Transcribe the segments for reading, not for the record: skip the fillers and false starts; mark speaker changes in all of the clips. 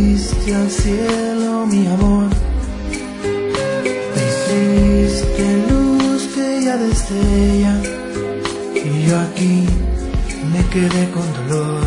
Speaker 1: fuiste al cielo, mi amor. Te hiciste luz que ya destella, y yo aquí me quedé con dolor.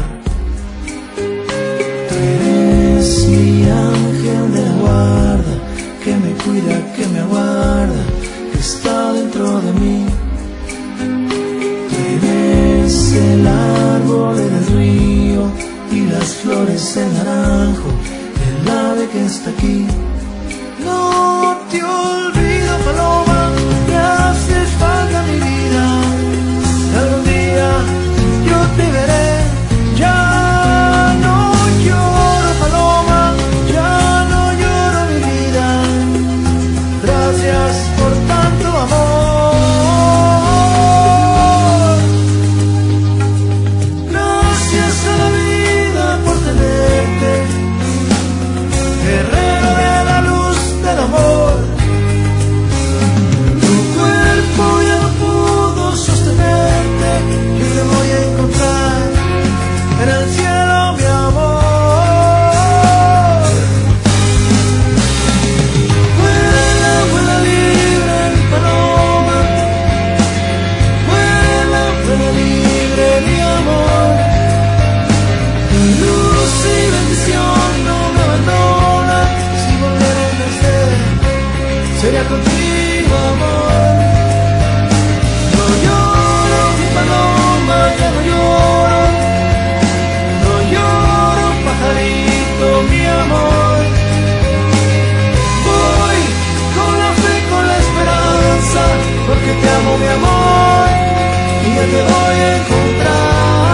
Speaker 1: Tú eres mi ángel de la guarda, que me cuida, que me aguarda, que está dentro de mí. Tú eres el árbol en el río y las flores en naranjo, el ave que está aquí. No te olvido, paloma, me haces falta mi vida. Algún día yo te veré. Ya no lloro, paloma, ya no lloro mi vida. Gracias por tanto amor. Gracias a la vida por tenerte, guerrero de la luz del amor. Tu cuerpo ya no pudo sostenerte, yo te voy a encontrar en el cielo, mi amor. Vuela, vuela libre, mi paloma. Vuela, vuela libre, mi amor. Tu luz y bendición no me abandona. Si volviera a nacer, sería contigo, amor. No lloro, mi paloma, ya no lloro. No lloro, pajarito, mi amor. Voy con la fe, con la esperanza, porque te amo, mi amor, y ya te voy a encontrar.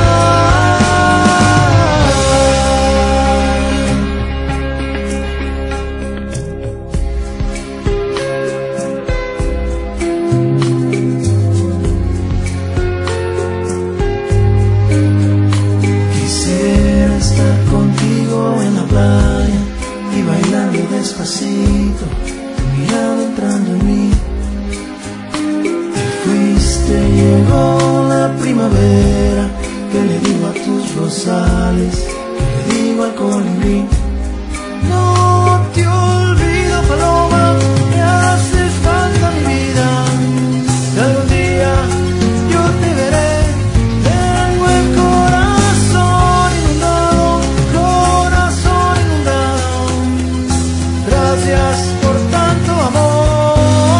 Speaker 1: Quisiera estar contigo en la playa y bailando despacito, tu mirada entrando en mí. Te fuiste, llegó la primavera, que le digo a tus rosales, que le digo al colibrí. No te olvido, paloma, me haces falta mi vida. Y algún día yo te veré. Tengo el corazón inundado, corazón inundado. Gracias por tanto amor.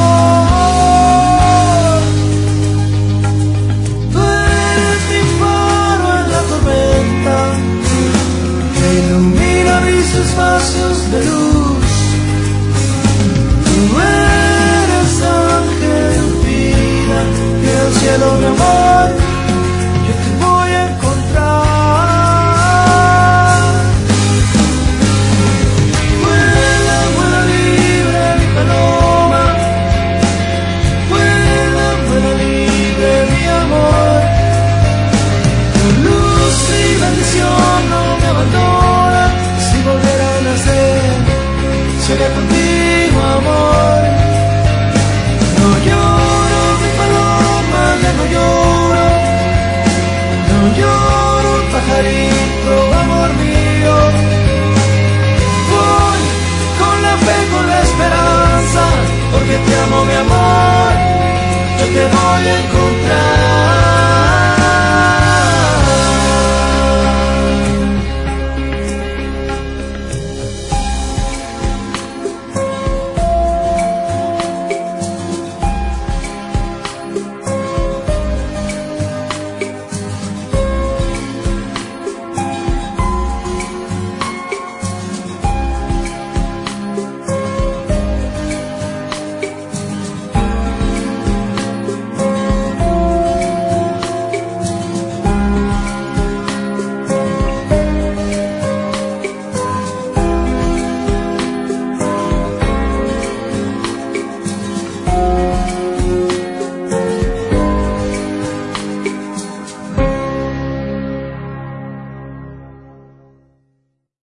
Speaker 1: Tú eres mi faro en la tormenta, que ilumina mis espacios de luz. Tú eres ángel, vida, que al cielo, mi amor, yo te voy a encontrar. Vuela, vuela libre, mi paloma. Vuela, vuela libre, mi amor. Tu luz y bendición no me abandona. Si volviera a nacer, sería contigo, amor.